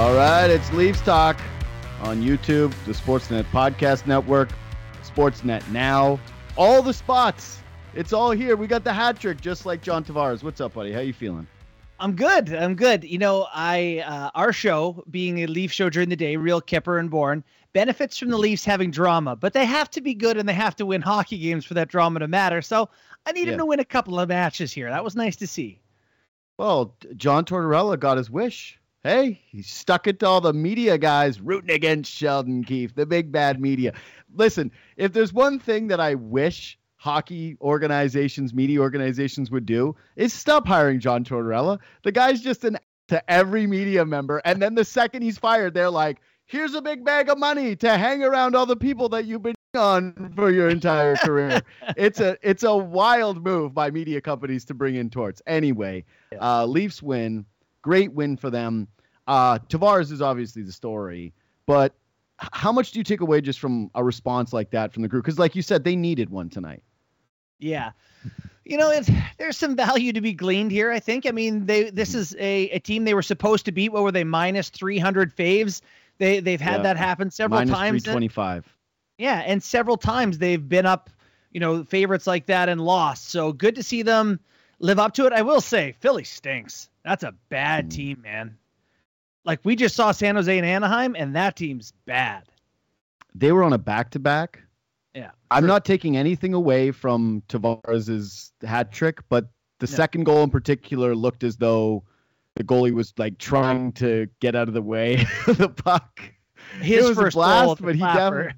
All right, it's Leafs Talk on YouTube, the Sportsnet Podcast Network, Sportsnet Now, all the spots. It's all here. We got the hat trick, just like John Tavares. What's up, buddy? How you feeling? I'm good. You know, our show, being a Leaf show during the day, Real Kipper and Bourne, benefits from the Leafs having drama, but they have to be good and they have to win hockey games for that drama to matter. So I need him to win a couple of matches here. That was nice to see. Well, John Tortorella got his wish. Hey, he stuck it to all the media guys rooting against Sheldon Keefe, the big bad media. Listen, if there's one thing that I wish hockey organizations, media organizations would do, is stop hiring John Tortorella. The guy's just an to every media member. And then the second he's fired, they're like, here's a big bag of money to hang around all the people that you've been on for your entire career. It's a wild move by media companies to bring in Torts. Anyway, Leafs win. Great win for them. Tavares is obviously the story, but how much do you take away just from a response like that from the group? Because like you said, they needed one tonight. Yeah. You know, there's some value to be gleaned here, I think. I mean, this is a team they were supposed to beat. What were they, minus 300 faves? They've had that happen several times. Minus 325. And several times they've been up, favorites like that and lost. So good to see them live up to it. I will say, Philly stinks. That's a bad team, man. Like, we just saw San Jose and Anaheim, and that team's bad. They were on a back-to-back. Yeah. I'm not taking anything away from Tavares' hat trick, but the second goal in particular looked as though the goalie was, like, trying to get out of the way of the puck. His it was first a blast, goal but he definitely...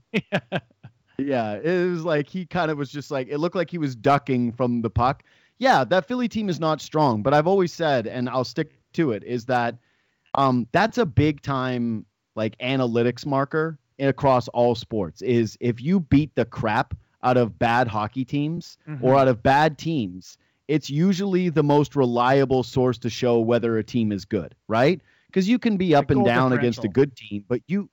Yeah, it was like he kind of was just like, it looked like he was ducking from the puck. Yeah, that Philly team is not strong, but I've always said, and I'll stick to it, is that that's a big time like analytics marker across all sports, is if you beat the crap out of bad hockey teams or out of bad teams, it's usually the most reliable source to show whether a team is good, right? Because you can be up and down against a good team, but you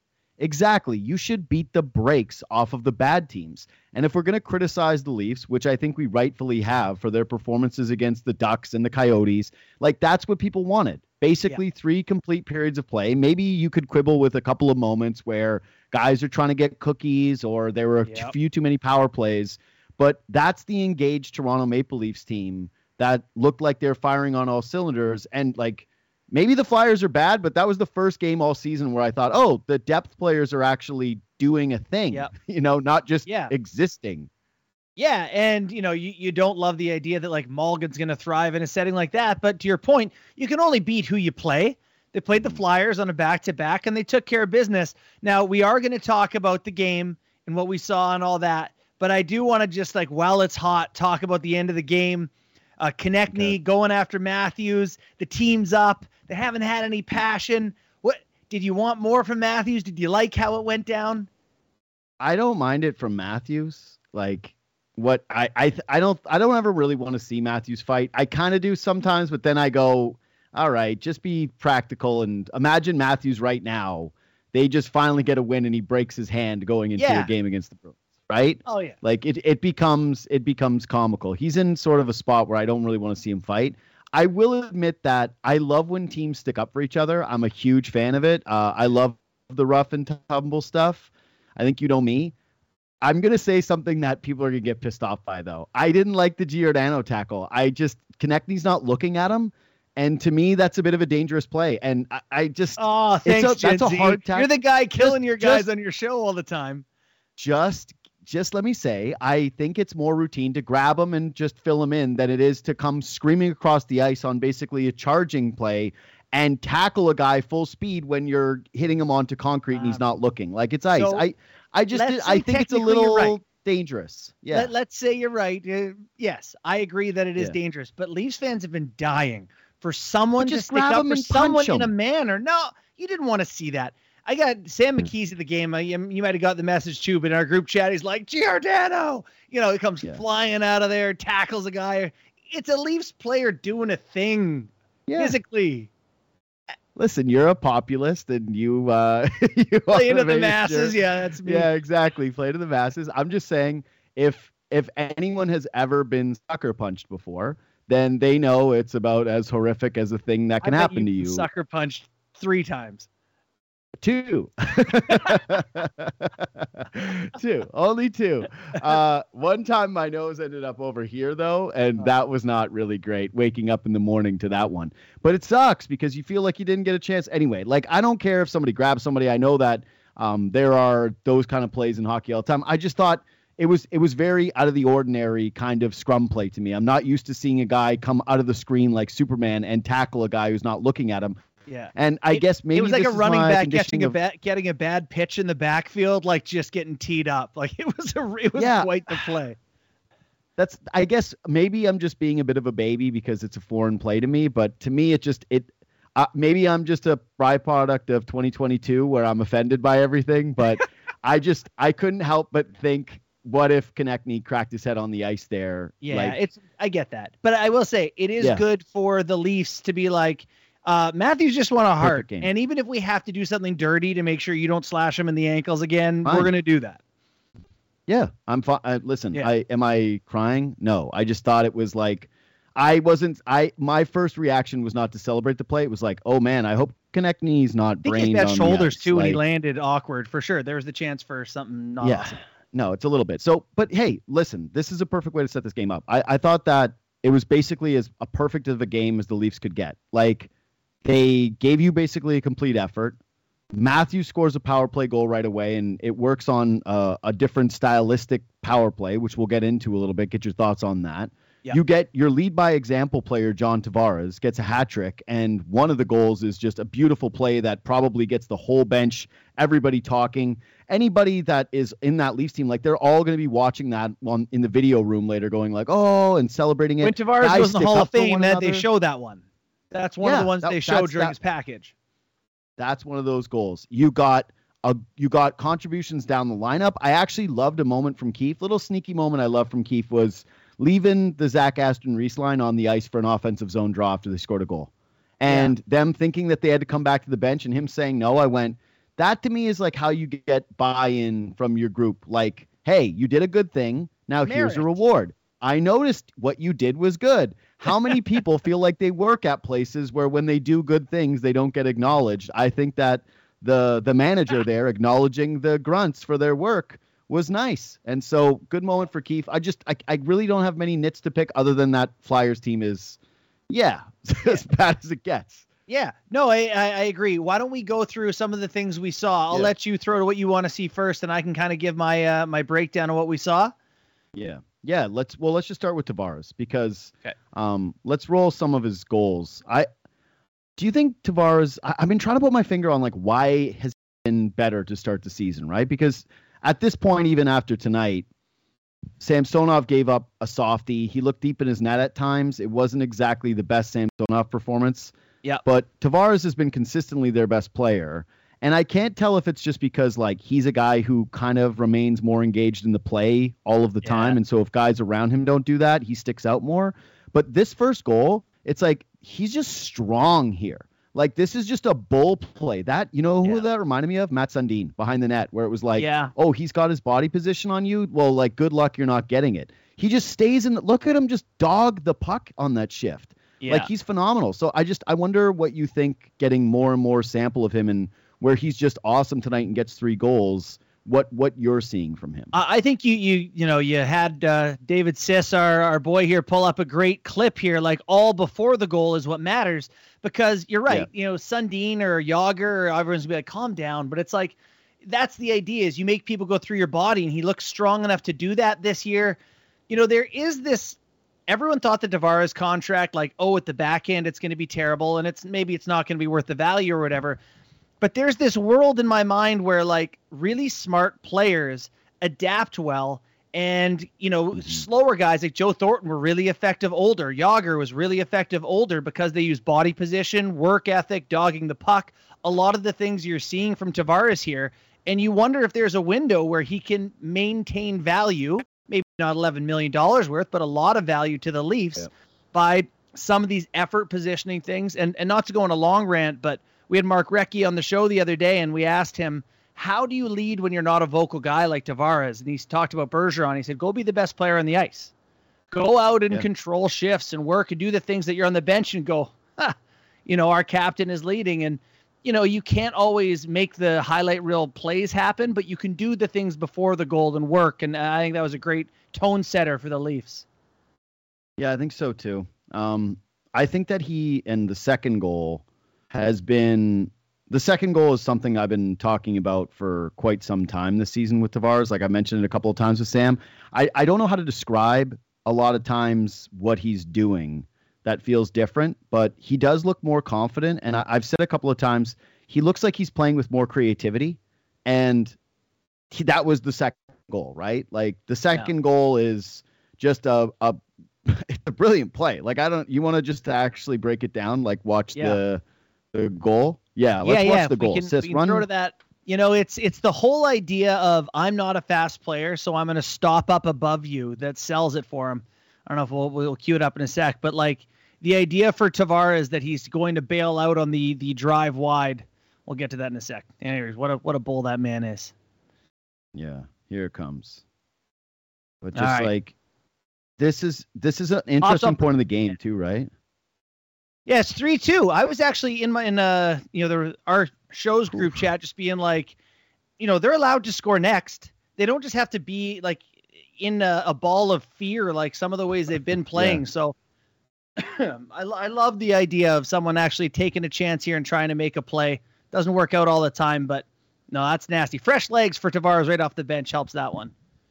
should beat the brakes off of the bad teams. And if we're going to criticize the Leafs, which I think we rightfully have for their performances against the Ducks and the Coyotes, like that's what people wanted. Basically 3 complete periods of play. Maybe you could quibble with a couple of moments where guys are trying to get cookies or there were a few too many power plays. But that's the engaged Toronto Maple Leafs team that looked like they're firing on all cylinders. And like, maybe the Flyers are bad, but that was the first game all season where I thought, oh, the depth players are actually doing a thing, not just existing. Yeah, and, you don't love the idea that, like, Malgin's going to thrive in a setting like that. But to your point, you can only beat who you play. They played the Flyers on a back-to-back, and they took care of business. Now, we are going to talk about the game and what we saw and all that. But I do want to just, like, while it's hot, talk about the end of the game. Konechny going after Matthews. The team's up. They haven't had any passion. What did you want more from Matthews? Did you like how it went down? I don't mind it from Matthews. Like, what I don't ever really want to see Matthews fight. I kind of do sometimes, but then I go, all right, just be practical and imagine Matthews right now. They just finally get a win and he breaks his hand going into a game against the Bruins, right? Oh yeah. Like it becomes comical. He's in sort of a spot where I don't really want to see him fight. I will admit that I love when teams stick up for each other. I'm a huge fan of it. I love the rough and tumble stuff. I think you know me. I'm going to say something that people are going to get pissed off by, though. I didn't like the Giordano tackle. Konechny's not looking at him. And to me, that's a bit of a dangerous play. And I just... Oh, thanks, that's a hard tackle. You're the guy killing your guys on your show all the time. Just let me say, I think it's more routine to grab him and just fill him in than it is to come screaming across the ice on basically a charging play and tackle a guy full speed when you're hitting him onto concrete and he's not looking. Like, it's ice. So, I think it's a little dangerous. Yeah. Let's say you're right. Yes, I agree that it is dangerous. But Leafs fans have been dying for someone to stick up for someone in a manner. No, you didn't want to see that. I got Sam McKee's at the game. You might have got the message too, but in our group chat, he's like, Giordano! He comes flying out of there, tackles a guy. It's a Leafs player doing a thing physically. Listen, you're a populist and you play into the masses. Sure. Yeah, that's me. Yeah, exactly. Play to the masses. I'm just saying, if anyone has ever been sucker punched before, then they know it's about as horrific as a thing that can happen to you. Sucker punched 3 times. Two. Two. Only two. One time my nose ended up over here, though, and that was not really great, waking up in the morning to that one. But it sucks because you feel like you didn't get a chance. Anyway, like, I don't care if somebody grabs somebody. I know that there are those kind of plays in hockey all the time. I just thought it was very out of the ordinary kind of scrum play to me. I'm not used to seeing a guy come out of the screen like Superman and tackle a guy who's not looking at him. Yeah, and I guess maybe it was like this a is running my back conditioning getting a bad pitch in the backfield, like just getting teed up. Like it was quite the play. I guess maybe I'm just being a bit of a baby because it's a foreign play to me, but to me maybe I'm just a byproduct of 2022 where I'm offended by everything, but I couldn't help but think, what if Konechny cracked his head on the ice there? Yeah, I get that, but I will say it is good for the Leafs to be like, Matthews just won a heart, and even if we have to do something dirty to make sure you don't slash him in the ankles again, we're going to do that. Yeah, I'm fine. Listen, am I crying? No, I just thought it was like, my first reaction was not to celebrate the play. It was like, oh man, I hope Konechny's not brained on his shoulders too, like, and he landed awkward for sure. There was the chance for something not awesome. No, it's a little bit. So, but hey, listen, this is a perfect way to set this game up. I thought that it was basically as a perfect of a game as the Leafs could get. Like, they gave you basically a complete effort. Matthews scores a power play goal right away, and it works on a different stylistic power play, which we'll get into a little bit. Get your thoughts on that. Yep. You get your lead by example player, John Tavares, gets a hat trick, and one of the goals is just a beautiful play that probably gets the whole bench, everybody talking. Anybody that is in that Leafs team, like, they're all going to be watching that in the video room later, going like, oh, and celebrating it. When Tavares goes in the Hall of Fame, they show that one. That's one of the ones they showed during his package. That's one of those goals. You got contributions down the lineup. I actually loved a moment from Keefe. Little sneaky moment I loved from Keefe was leaving the Zach Aston-Reese line on the ice for an offensive zone draw after they scored a goal. And them thinking that they had to come back to the bench and him saying no, I went, that to me is like how you get buy-in from your group. Like, hey, you did a good thing. Now here's a reward. I noticed what you did was good. How many people feel like they work at places where when they do good things, they don't get acknowledged? I think that the manager there acknowledging the grunts for their work was nice. And so good moment for Keefe. I really don't have many nits to pick other than that Flyers team is, as bad as it gets. Yeah, no, I agree. Why don't we go through some of the things we saw? I'll let you throw to what you want to see first, and I can kind of give my my breakdown of what we saw. Yeah. Let's just start with Tavares because let's roll some of his goals. Do you think Tavares? I've been trying to put my finger on like why has he been better to start the season, right? Because at this point, even after tonight, Samsonov gave up a softie. He looked deep in his net at times. It wasn't exactly the best Samsonov performance. Yeah. But Tavares has been consistently their best player. And I can't tell if it's just because like he's a guy who kind of remains more engaged in the play all of the time. And so if guys around him don't do that, he sticks out more. But this first goal, it's like he's just strong here. Like, this is just a bull play. That, you know who that reminded me of? Matt Sundin behind the net, where it was like, oh, he's got his body position on you. Well, like, good luck, you're not getting it. He just stays in. Look at him just dog the puck on that shift. Yeah. Like, he's phenomenal. So I wonder what you think getting more and more sample of him and where he's just awesome tonight and gets 3 goals. What you're seeing from him. I think you had David Siss, our boy here, pull up a great clip here, like all before the goal is what matters, because you're right. You know, Sundin or Yager, everyone's gonna be like, calm down. But it's like, that's the idea, is you make people go through your body, and he looks strong enough to do that this year. You know, there is this, everyone thought the Tavares contract, like, oh, at the back end, it's going to be terrible. And maybe it's not going to be worth the value or whatever. But there's this world in my mind where like really smart players adapt well, and slower guys like Joe Thornton were really effective older. Yager was really effective older because they use body position, work ethic, dogging the puck. A lot of the things you're seeing from Tavares here, and you wonder if there's a window where he can maintain value, maybe not $11 million worth, but a lot of value to the Leafs by some of these effort positioning things. And not to go on a long rant, but we had Mark Recchi on the show the other day, and we asked him, how do you lead when you're not a vocal guy like Tavares? And he's talked about Bergeron. He said, go be the best player on the ice. Go out and control shifts and work and do the things that you're on the bench and go, our captain is leading. And you can't always make the highlight reel plays happen, but you can do the things before the goal and work. And I think that was a great tone setter for the Leafs. Yeah, I think so too. I think that he and the second goal is something I've been talking about for quite some time this season with Tavares. Like I mentioned it a couple of times with Sam. I don't know how to describe a lot of times what he's doing that feels different, but he does look more confident. And I've said a couple of times, he looks like he's playing with more creativity. And that was the second goal, right? Like the second goal is just it's a brilliant play. Like you want to just actually break it down, like watch the goal. Yeah, let's watch the goal. We can throw to that. It's the whole idea of I'm not a fast player, so I'm going to stop up above you that sells it for him. I don't know if we'll cue it up in a sec, but like the idea for Tavares that he's going to bail out on the drive wide. We'll get to that in a sec. Anyways, what a bull that man is. Yeah, here it comes. But just like this is an interesting point of the game too, right? Yeah, it's 3-2. I was actually in our show's group chat just being like, they're allowed to score next. They don't just have to be like in a ball of fear like some of the ways they've been playing. Yeah. So I love the idea of someone actually taking a chance here and trying to make a play. Doesn't work out all the time, but no, that's nasty. Fresh legs for Tavares right off the bench helps that one.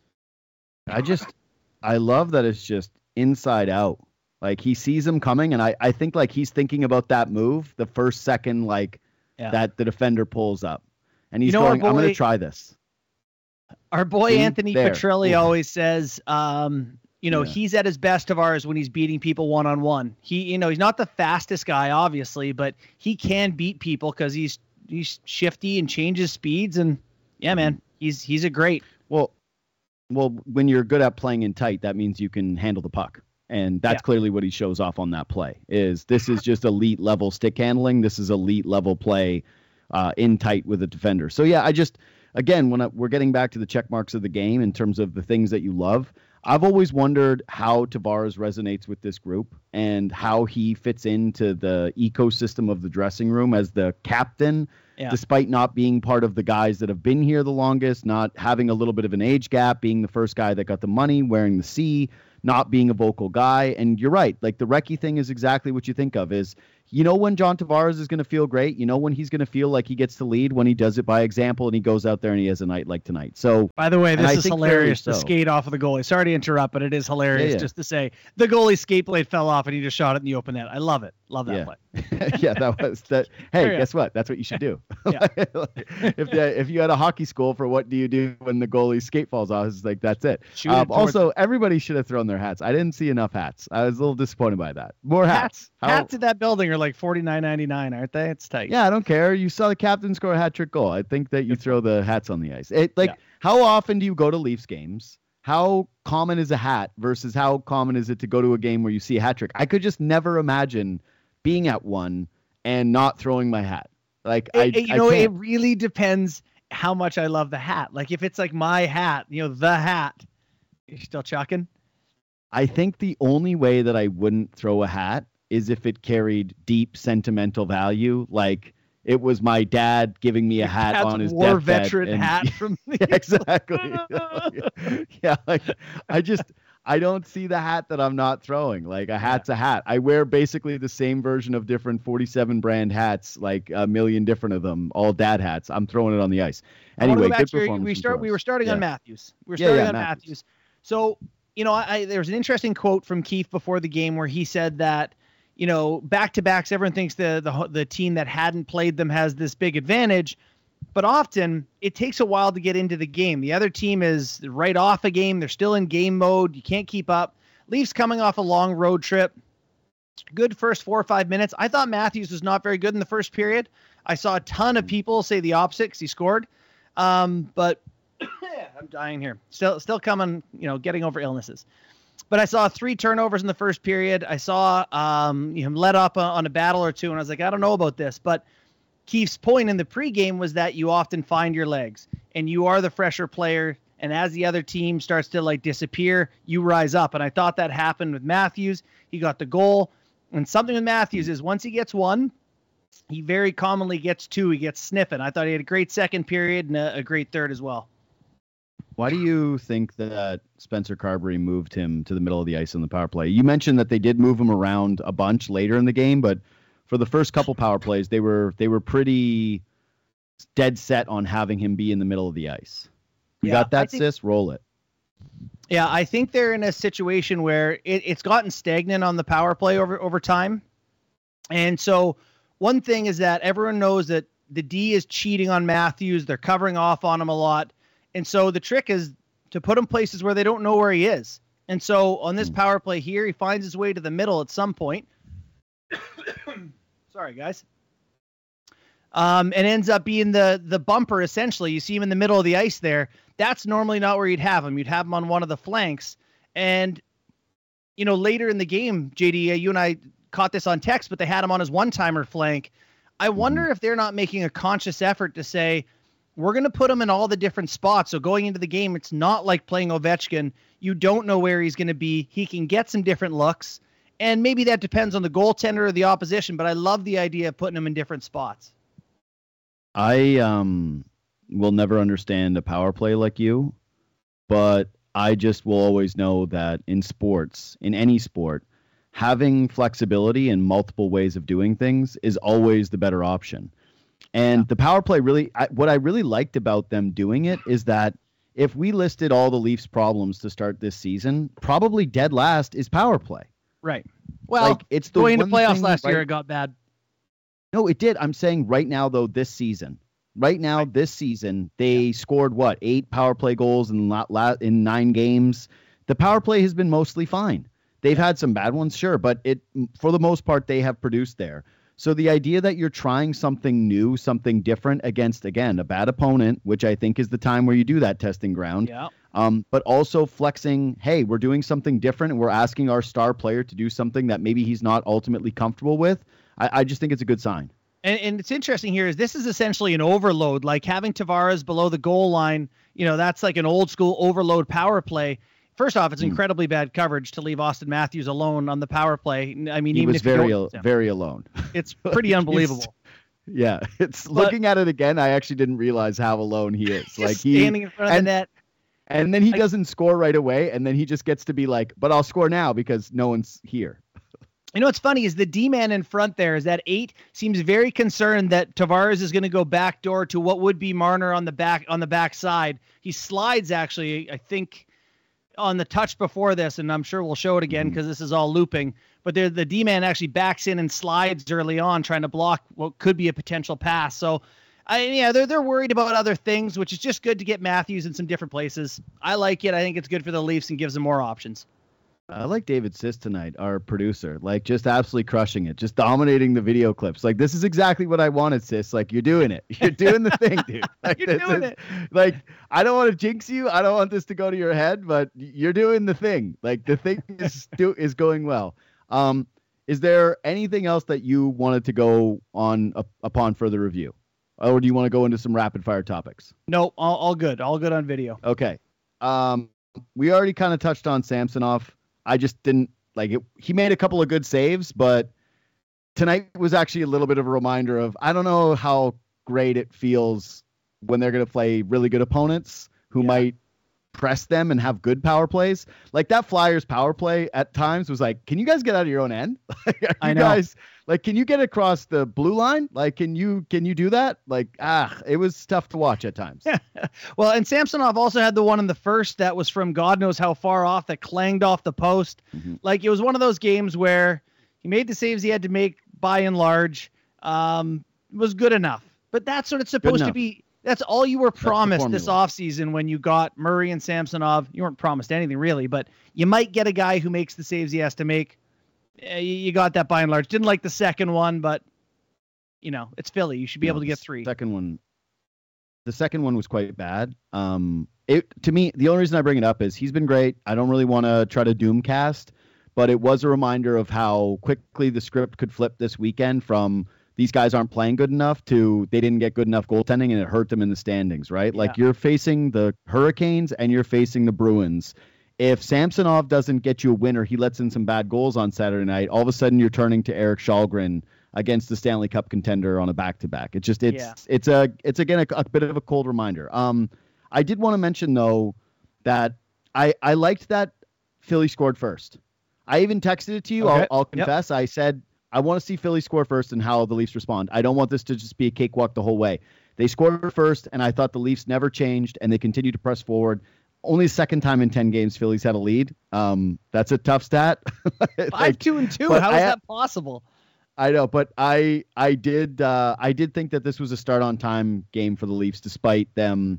I love that it's just inside out. Like he sees him coming, and I think like he's thinking about that move the first second that the defender pulls up. And he's going, I'm going to try this. Our boy Anthony Petrelli always says, he's at his best Tavares when he's beating people one-on-one. He's not the fastest guy, obviously, but he can beat people because he's shifty and changes speeds. And yeah, man, he's a great. Well, when you're good at playing in tight, that means you can handle the puck. And that's clearly what he shows off on that play. This is just elite level stick handling. This is elite level play in tight with a defender. So yeah, again, we're getting back to the check marks of the game in terms of the things that you love. I've always wondered how Tavares resonates with this group and how he fits into the ecosystem of the dressing room as the captain, despite not being part of the guys that have been here the longest, not having a little bit of an age gap, being the first guy that got the money, wearing the C, not being a vocal guy. And you're right. Like the Recchi thing is exactly what you think of is, when John Tavares is going to feel great, when he's going to feel like he gets to lead, when he does it by example and he goes out there and he has a night like tonight. So by the way, this is hilarious to skate off of the goalie. Sorry to interrupt, but it is hilarious just to say the goalie skate blade fell off and he just shot it in the open net. I love it. Love that play. Yeah, that was that. Hey, guess what? That's what you should do. If you had a hockey school for what do you do when the goalie skate falls off, it's like, that's it. Also, everybody should have thrown their hats. I didn't see enough hats. I was a little disappointed by that. More hats. Hats in that building are like $49.99, aren't they? It's tight. Yeah, I don't care. You saw the captain score a hat trick goal. I think that you throw the hats on the ice. How often do you go to Leafs games? How common is a hat versus how common is it to go to a game where you see a hat trick? I could just never imagine being at one and not throwing my hat. Like it really depends how much I love the hat. Like if it's like my hat, the hat, you're still chucking. I think the only way that I wouldn't throw a hat is if it carried deep sentimental value. Like it was my dad giving me a hat on his war deathbed veteran hat from exactly. Yeah, like I don't see the hat that I'm not throwing. Like a hat's a hat. I wear basically the same version of different 47 brand hats, like a million different of them, all dad hats. I'm throwing it on the ice. Anyway, good performance. We were starting on Matthews. Matthews. So, there was an interesting quote from Keefe before the game where he said that, back-to-backs, everyone thinks the team that hadn't played them has this big advantage. But often it takes a while to get into the game. The other team is right off a game. They're still in game mode. You can't keep up. Leafs coming off a long road trip. Good first 4 or 5 minutes. I thought Matthews was not very good in the first period. I saw a ton of people say the opposite because he scored. But I'm dying here. Still coming, getting over illnesses. But I saw 3 turnovers in the first period. I saw him let up on a battle or two, and I was like, I don't know about this. But Keefe's point in the pregame was that you often find your legs, and you are the fresher player. And as the other team starts to disappear, you rise up. And I thought that happened with Matthews. He got the goal. And something with Matthews is once he gets one, he very commonly gets 2. He gets sniffing. I thought he had a great second period and a great third as well. Why do you think that Spencer Carberry moved him to the middle of the ice on the power play? You mentioned that they did move him around a bunch later in the game, but for the first couple power plays, they were pretty dead set on having him be in the middle of the ice. You got that, sis? Roll it. Yeah, I think they're in a situation where it's gotten stagnant on the power play over time. And so one thing is that everyone knows that the D is cheating on Matthews. They're covering off on him a lot. And so the trick is to put him places where they don't know where he is. And so on this power play here, he finds his way to the middle at some point. Sorry, guys. And ends up being the bumper, essentially. You see him in the middle of the ice there. That's normally not where you'd have him. You'd have him on one of the flanks. And, later in the game, JD, you and I caught this on text, but they had him on his one-timer flank. I wonder if they're not making a conscious effort to say, we're going to put him in all the different spots. So going into the game, it's not like playing Ovechkin. You don't know where he's going to be. He can get some different looks. And maybe that depends on the goaltender or the opposition, but I love the idea of putting him in different spots. I will never understand a power play like you, but I just will always know that in sports, in any sport, having flexibility and multiple ways of doing things is always the better option. And the power play what I really liked about them doing it is that if we listed all the Leafs problems to start this season, probably dead last is power play. Right. Well, it's the going into playoffs last year, it got bad. No, it did. I'm saying right now, though, this season, they scored 8 power play goals in 9 games. The power play has been mostly fine. They've had some bad ones, sure, but for the most part, they have produced there. So the idea that you're trying something new, something different against, again, a bad opponent, which I think is the time where you do that testing ground. Yeah. But also flexing, hey, we're doing something different and we're asking our star player to do something that maybe he's not ultimately comfortable with. I just think it's a good sign. And it's interesting here is this is essentially an overload, like having Tavares below the goal line. That's like an old school overload power play. First off, it's incredibly bad coverage to leave Austin Matthews alone on the power play. I mean, he was very alone. It's pretty unbelievable. Yeah, looking at it again, I actually didn't realize how alone he is. Like standing in front of the net. And then he doesn't score right away, and then he just gets to be like, but I'll score now because no one's here. What's funny is the D-man in front there is that 8 seems very concerned that Tavares is going to go backdoor to what would be Marner on the back side. He slides, actually, I think, on the touch before this, and I'm sure we'll show it again because this is all looping. But the D-man actually backs in and slides early on, trying to block what could be a potential pass. So, they're worried about other things, which is just good to get Matthews in some different places. I like it. I think it's good for the Leafs and gives them more options. I like David Sis tonight, our producer, just absolutely crushing it, just dominating the video clips. This is exactly what I wanted, Sis. You're doing it. You're doing the thing, dude. You're doing it. I don't want to jinx you. I don't want this to go to your head, but you're doing the thing. The thing is going well. Is there anything else that you wanted to go on upon further review? Or do you want to go into some rapid fire topics? No, all good. All good on video. Okay. We already kind of touched on Samsonov. I just didn't like it. He made a couple of good saves, but tonight was actually a little bit of a reminder of, I don't know how great it feels when they're going to play really good opponents who might press them and have good power plays. That Flyers power play at times was can you guys get out of your own end? I know. Guys, can you get across the blue line? Can you do that? It was tough to watch at times. Well, and Samsonov also had the one in the first that was from God knows how far off that clanged off the post. It was one of those games where he made the saves he had to make by and large. Was good enough. But that's what it's supposed to be. That's all you were promised this offseason when you got Murray and Samsonov. You weren't promised anything, really, but you might get a guy who makes the saves he has to make. You got that by and large. Didn't like the second one, but, it's Philly. You should be able to get 3. The second one was quite bad. To me, the only reason I bring it up is he's been great. I don't really want to try to doomcast, but it was a reminder of how quickly the script could flip this weekend from these guys aren't playing good enough to they didn't get good enough goaltending and it hurt them in the standings, right? You're facing the Hurricanes and you're facing the Bruins. If Samsonov doesn't get you a win or he lets in some bad goals on Saturday night, all of a sudden you're turning to Eric Shalgren against the Stanley Cup contender on a back-to-back. It's again a bit of a cold reminder. I did want to mention though that I liked that Philly scored first. I even texted it to you. Okay. I'll confess. Yep. I said I want to see Philly score first and how the Leafs respond. I don't want this to just be a cakewalk the whole way. They scored first, and I thought the Leafs never changed, and they continued to press forward. Only the second time in 10 games Philly's had a lead. That's a tough stat. 5-2-2. How is that possible? I know, but I did think that this was a start on time game for the Leafs, despite them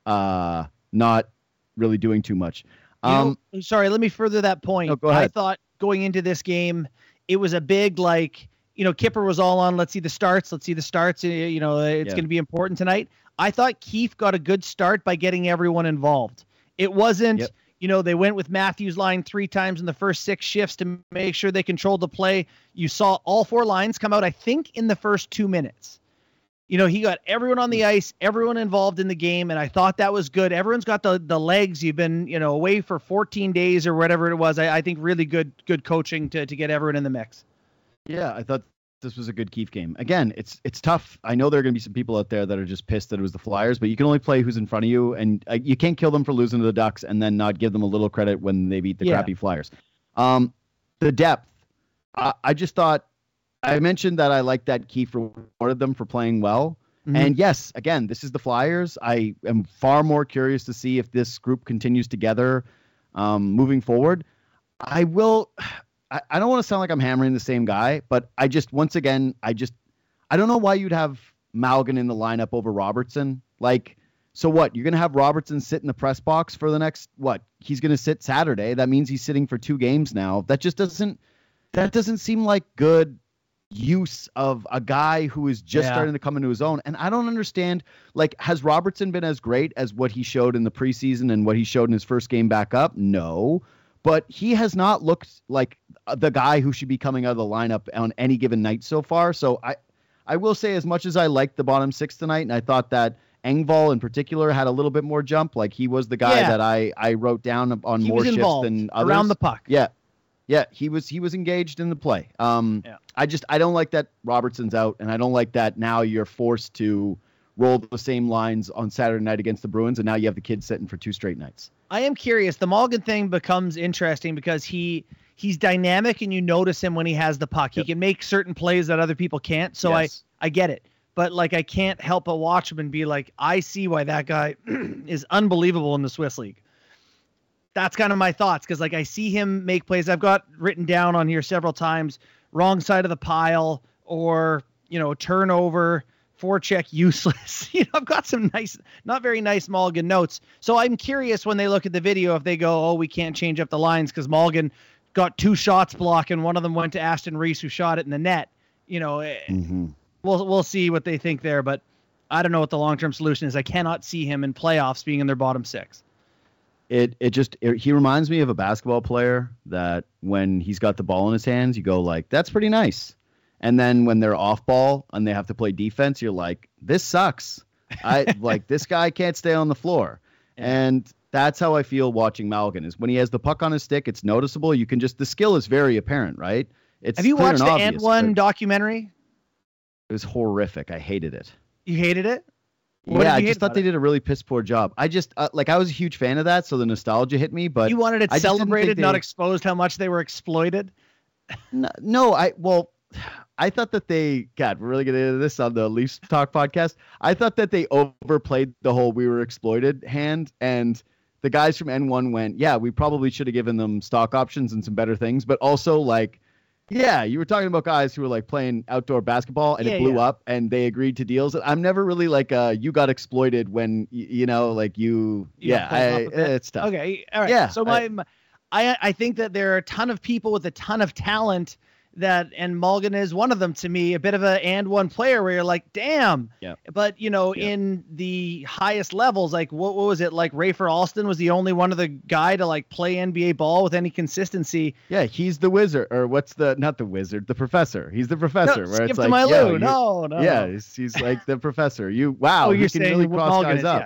not really doing too much. Sorry, let me further that point. No, go ahead. I thought going into this game, it was a big, Kipper was all on, let's see the starts. It's going to be important tonight. I thought Keefe got a good start by getting everyone involved. It wasn't, they went with Matthews line 3 times in the first 6 shifts to make sure they controlled the play. You saw all 4 lines come out, I think, in the first 2 minutes. He got everyone on the ice, everyone involved in the game, and I thought that was good. Everyone's got the legs. You've been, away for 14 days or whatever it was. I think really good coaching to get everyone in the mix. Yeah, I thought this was a good Keefe game. Again, it's tough. I know there are going to be some people out there that are just pissed that it was the Flyers, but you can only play who's in front of you, and you can't kill them for losing to the Ducks and then not give them a little credit when they beat the crappy Flyers. The depth, I just thought, I mentioned that I liked that Keefe rewarded them for playing well. Mm-hmm. And yes, again, this is the Flyers. I am far more curious to see if this group continues together moving forward. I don't want to sound like I'm hammering the same guy, but I don't know why you'd have Malgin in the lineup over Robertson. So what? You're going to have Robertson sit in the press box for the next, he's going to sit Saturday. That means he's sitting for 2 games now. That doesn't seem like good use of a guy who is just starting to come into his own. And I don't understand, has Robertson been as great as what he showed in the preseason and what he showed in his first game back up? No. But he has not looked like the guy who should be coming out of the lineup on any given night so far. So I will say, as much as I liked the bottom 6 tonight, and I thought that Engvall in particular had a little bit more jump, he was the guy that I wrote down on more shifts than others. Around the puck. Yeah, he was engaged in the play. I don't like that Robertson's out, and I don't like that now you're forced to roll the same lines on Saturday night against the Bruins, and now you have the kid sitting for 2 straight nights. I am curious. The Malgin thing becomes interesting because he's dynamic, and you notice him when he has the puck. He can make certain plays that other people can't. So yes. I get it. But I can't help but watch him and be like, I see why that guy is unbelievable in the Swiss League. That's kind of my thoughts, because I see him make plays. I've got written down on here several times, wrong side of the pile, or turnover, forecheck useless. I've got some nice, not very nice Malgin notes. So I'm curious when they look at the video if they go, we can't change up the lines because Malgin got 2 shots blocked and one of them went to Aston Reese, who shot it in the net. We'll see what they think there, but I don't know what the long-term solution is. I cannot see him in playoffs being in their bottom 6. He reminds me of a basketball player that when he's got the ball in his hands, you go that's pretty nice. And then when they're off ball and they have to play defense, you're like, this sucks. This guy can't stay on the floor. And that's how I feel watching Malgin, is when he has the puck on his stick, it's noticeable. The skill is very apparent, right? Have you watched the And One documentary? It was horrific. I hated it. You hated it? I just thought they did a really piss poor job. I just I was a huge fan of that, so the nostalgia hit me. But you wanted it celebrated, not exposed how much they were exploited. No, I thought that we're really getting into this on the Leafs Talk podcast. I thought that they overplayed the whole "we were exploited" hand, and the guys from N1 went, "Yeah, we probably should have given them stock options and some better things," but also you were talking about guys who were playing outdoor basketball and it blew up and they agreed to deals. I'm never really you got exploited when it's tough. Okay. All right. Yeah. So I think that there are a ton of people with a ton of talent and Malgin is one of them, to me, a bit of a and one player where you're like, damn. Yeah. But, in the highest levels, what was it? Rafer Alston was the only one of the guy to play NBA ball with any consistency. Yeah. He's the wizard, or not the wizard, the professor. He's the professor. No, where it's No. Yeah. He's like the professor. He you're can saying really cross Malgin guys up.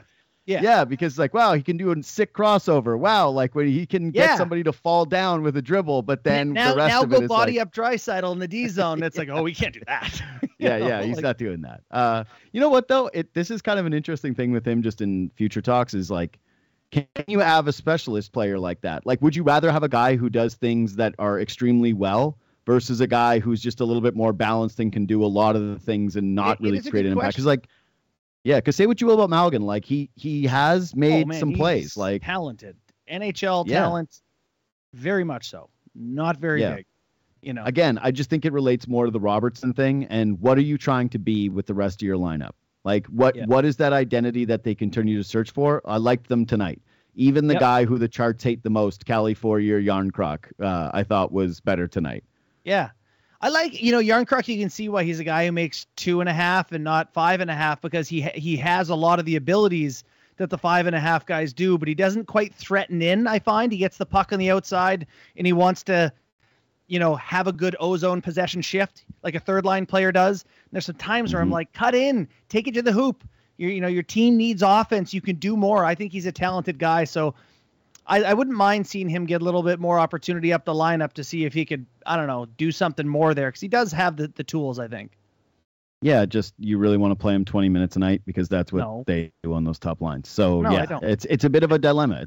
Yeah, because like, wow, he can do a sick crossover. Wow, like when he can get somebody to fall down with a dribble, but then the rest of it is go body like, up Draisaitl in the D zone. It's like, oh, we can't do that. He's not doing that. You know what though? This is kind of an interesting thing with him just in future talks is like, can you have a specialist player like that? Like, would you rather have a guy who does things that are extremely well versus a guy who's just a little bit more balanced and can do a lot of the things and not really create an impact? Because like, because say what you will about Malgin, like he has made some plays, like talented NHL talent, very much so. Not very big, you know. Again, I just think it relates more to the Robertson thing. And what are you trying to be with the rest of your lineup? Like what is that identity that they continue to search for? I liked them tonight. Even the guy who the charts hate the most, Cali 4-year Yarncroc, I thought was better tonight. Yeah. I like, Yarncroc, you can see why he's a guy who makes 2.5 and not 5.5 because he has a lot of the abilities that the 5.5 guys do, but he doesn't quite threaten in, I find. He gets the puck on the outside and he wants to, have a good ozone possession shift like a third line player does. And there's some times where I'm like, cut in, take it to the hoop. Your team needs offense. You can do more. I think he's a talented guy. So I wouldn't mind seeing him get a little bit more opportunity up the lineup to see if he could, I don't know, do something more there. Cause he does have the tools, I think. Yeah. Just, you really want to play him 20 minutes a night because that's what they do on those top lines. So it's a bit of a dilemma.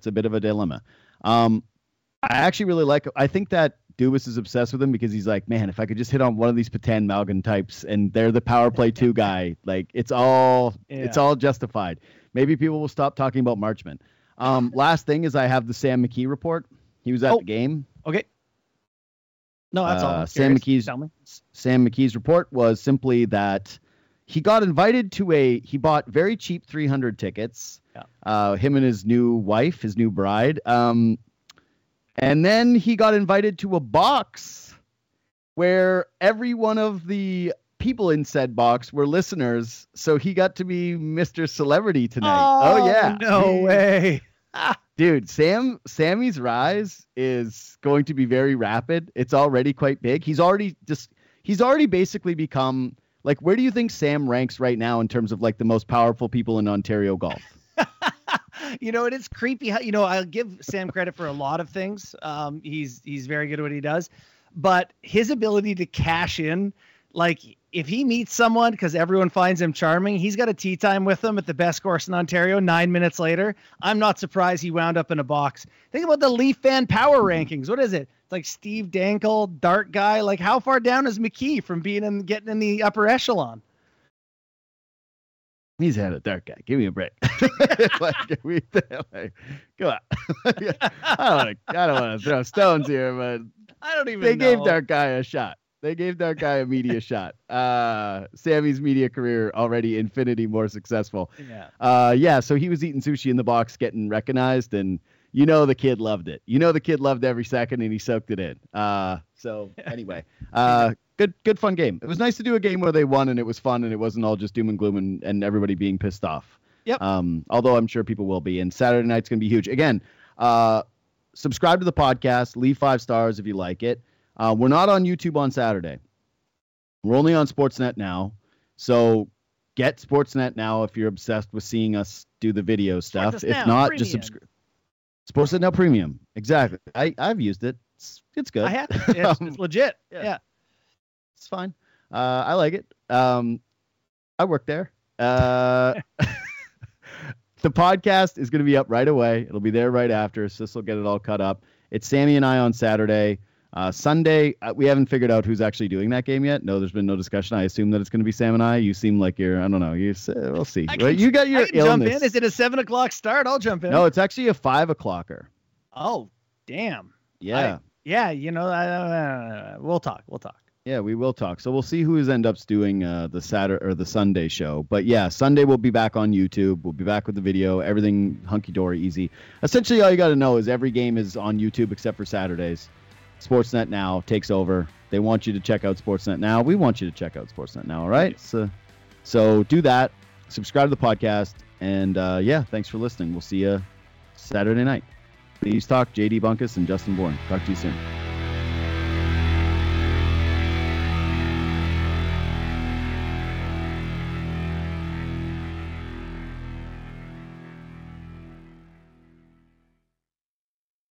I actually really I think that Dubas is obsessed with him because he's like, man, if I could just hit on one of these Petan Malgin types and they're the power play 2 guy, like it's all justified. Maybe people will stop talking about Marchment. Last thing is I have the Sam McKee report. He was at the game. Okay. No, that's all. Sam McKee's report was simply that he got invited to he bought very cheap 300 tickets. Yeah. Him and his new wife, his new bride. And then he got invited to a box where every one of the people in said box were listeners. So he got to be Mr. Celebrity tonight. Oh yeah. No way. Dude, Sammy's rise is going to be very rapid. It's already quite big. He's already basically become like, where do you think Sam ranks right now in terms of like the most powerful people in Ontario golf? It is creepy. I'll give Sam credit for a lot of things. He's very good at what he does, but his ability to cash in, like if he meets someone, because everyone finds him charming, he's got a tea time with them at the best course in Ontario 9 minutes later. I'm not surprised he wound up in a box. Think about the Leaf fan power rankings. What is it? It's like Steve Dangle, dart guy. Like how far down is McKee from getting in the upper echelon? He's had a dark guy. Give me a break. Come on. I don't want to throw stones here, but I don't even they know. gave dark guy a shot. They gave dark guy a media shot. Sammy's media career already infinity more successful. Yeah. So he was eating sushi in the box, getting recognized, and the kid loved it. The kid loved every second, and he soaked it in. So anyway, good fun game. It was nice to do a game where they won and it was fun and it wasn't all just doom and gloom and everybody being pissed off. Yep. Although I'm sure people will be. And Saturday night's going to be huge. Again, subscribe to the podcast. Leave 5 stars if you like it. We're not on YouTube on Saturday. We're only on Sportsnet now. So get Sportsnet now if you're obsessed with seeing us do the video stuff. If not, premium. Just subscribe. Sportsnet Now Premium. Exactly. I've used it. It's good. I have. It's legit. Yeah. It's fine. I like it. I work there. The podcast is going to be up right away. It'll be there right after. Sis will get it all cut up. It's Sammy and I on Saturday. Sunday, we haven't figured out who's actually doing that game yet. No, there's been no discussion. I assume that it's going to be Sam and I. You seem like I don't know. We'll see. You got your illness. Jump in. Is it a 7:00 start? I'll jump in. No, it's actually a 5:00. Oh, damn. Yeah. We'll talk. Yeah, we will talk. So we'll see who ends up doing the Saturday or the Sunday show. But yeah, Sunday we'll be back on YouTube. We'll be back with the video. Everything hunky-dory, easy. Essentially, all you got to know is every game is on YouTube except for Saturdays. Sportsnet Now takes over. They want you to check out Sportsnet Now. We want you to check out Sportsnet Now, all right? So do that. Subscribe to the podcast. And, thanks for listening. We'll see you Saturday night. Please talk. JD Bunkus and Justin Bourne. Talk to you soon.